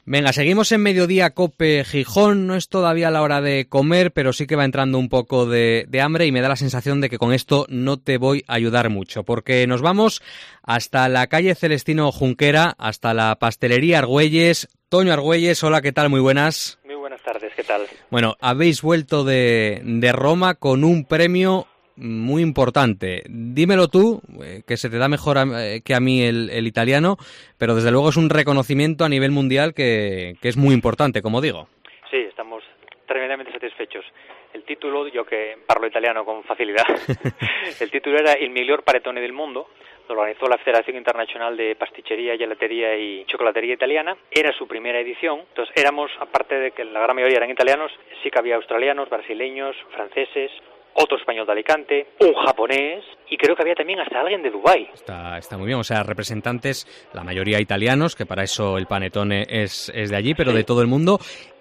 Venga, seguimos en Mediodía Cope Gijón. No es todavía la hora de comer, pero sí que va entrando un poco de hambre y me da la sensación de que con esto no te voy a ayudar mucho, porque nos vamos hasta la calle Celestino Junquera, hasta la pastelería Argüelles. Toño Argüelles, hola, ¿qué tal? Muy buenas. Muy buenas tardes, ¿qué tal? Bueno, habéis vuelto de Roma con un premio muy importante. Dímelo tú, que se te da mejor que a mí el italiano, pero desde luego es un reconocimiento a nivel mundial que es muy importante, como digo. Sí, estamos tremendamente satisfechos. El título, yo que parlo italiano con facilidad, el título era Il miglior panettone del mundo, lo organizó la Federación Internacional de Pasticcería, Gelatería y Chocolatería Italiana. Era su primera edición, entonces éramos, aparte de que la gran mayoría eran italianos, sí que había australianos, brasileños, franceses, otro español de Alicante, un japonés y creo que había también hasta alguien de Dubái. Está muy bien, o sea, representantes, la mayoría italianos, que para eso el panettone es de allí, pero sí, de todo el mundo,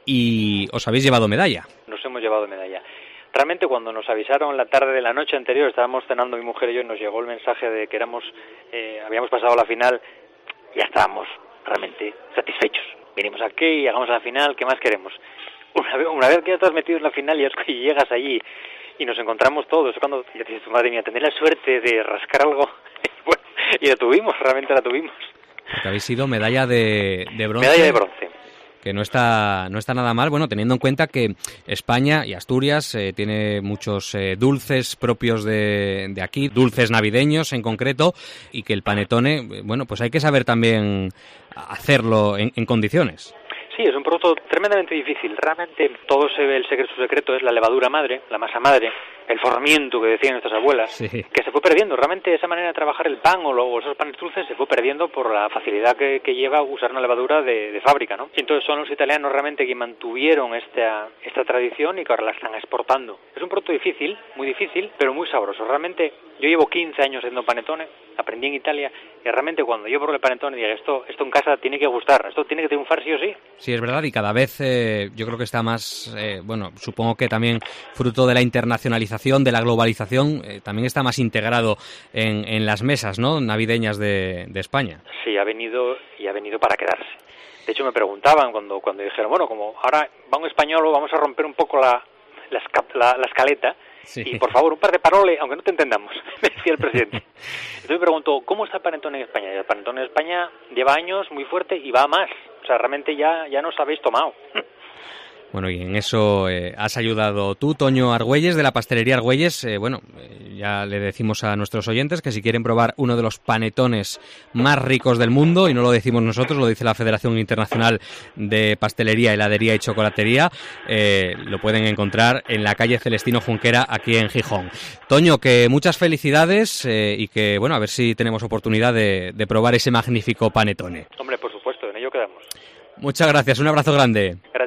y os habéis llevado medalla. Nos hemos llevado medalla. Realmente cuando nos avisaron la tarde de la noche anterior, estábamos cenando mi mujer y yo, y nos llegó el mensaje de que habíamos pasado la final, ya estábamos realmente satisfechos. Vinimos aquí, llegamos a la final, ¿qué más queremos? Una vez que ya estás metido en la final y llegas allí y nos encontramos todos, cuando ya te dices, madre mía, tener la suerte de rascar algo, bueno, y realmente la tuvimos. Porque habéis sido medalla de bronce. Medalla de bronce. Que no está nada mal, bueno, teniendo en cuenta que España y Asturias tiene muchos dulces propios de aquí, dulces navideños en concreto, y que el panettone, bueno, pues hay que saber también hacerlo en condiciones. Sí, es un producto tremendamente difícil. Realmente todo su secreto es la levadura madre, la masa madre, el formiento que decían nuestras abuelas, sí, que se fue perdiendo. Realmente esa manera de trabajar el pan o esos panes dulces se fue perdiendo por la facilidad que lleva usar una levadura de fábrica, ¿no? Y entonces son los italianos realmente que mantuvieron esta tradición y que ahora la están exportando. Es un producto difícil, muy difícil, pero muy sabroso. Realmente yo llevo 15 años haciendo panettone, aprendí en Italia, y realmente cuando yo probé el panettone dije, esto en casa tiene que gustar, esto tiene que triunfar sí o sí. Sí, es verdad, y cada vez yo creo que está más, bueno, supongo que también fruto de la internacionalización, de la globalización, también está más integrado en las mesas, ¿no?, navideñas de España. Sí, ha venido para quedarse. De hecho me preguntaban cuando dijeron, bueno, como ahora va un español, vamos a romper un poco la escaleta, sí, y por favor, un par de parole, aunque no te entendamos, me decía el presidente. Entonces me pregunto, ¿cómo está el panettone en España? Y el panettone en España lleva años muy fuerte y va a más. O sea, realmente ya nos habéis tomado. Bueno, y en eso has ayudado tú, Toño Argüelles, de la pastelería Argüelles. Ya le decimos a nuestros oyentes que si quieren probar uno de los panetones más ricos del mundo, y no lo decimos nosotros, lo dice la Federación Internacional de Pastelería, Heladería y Chocolatería, lo pueden encontrar en la calle Celestino Junquera, aquí en Gijón. Toño, que muchas felicidades y que, bueno, a ver si tenemos oportunidad de probar ese magnífico panetone. Hombre, por supuesto, en ello quedamos. Muchas gracias, un abrazo grande.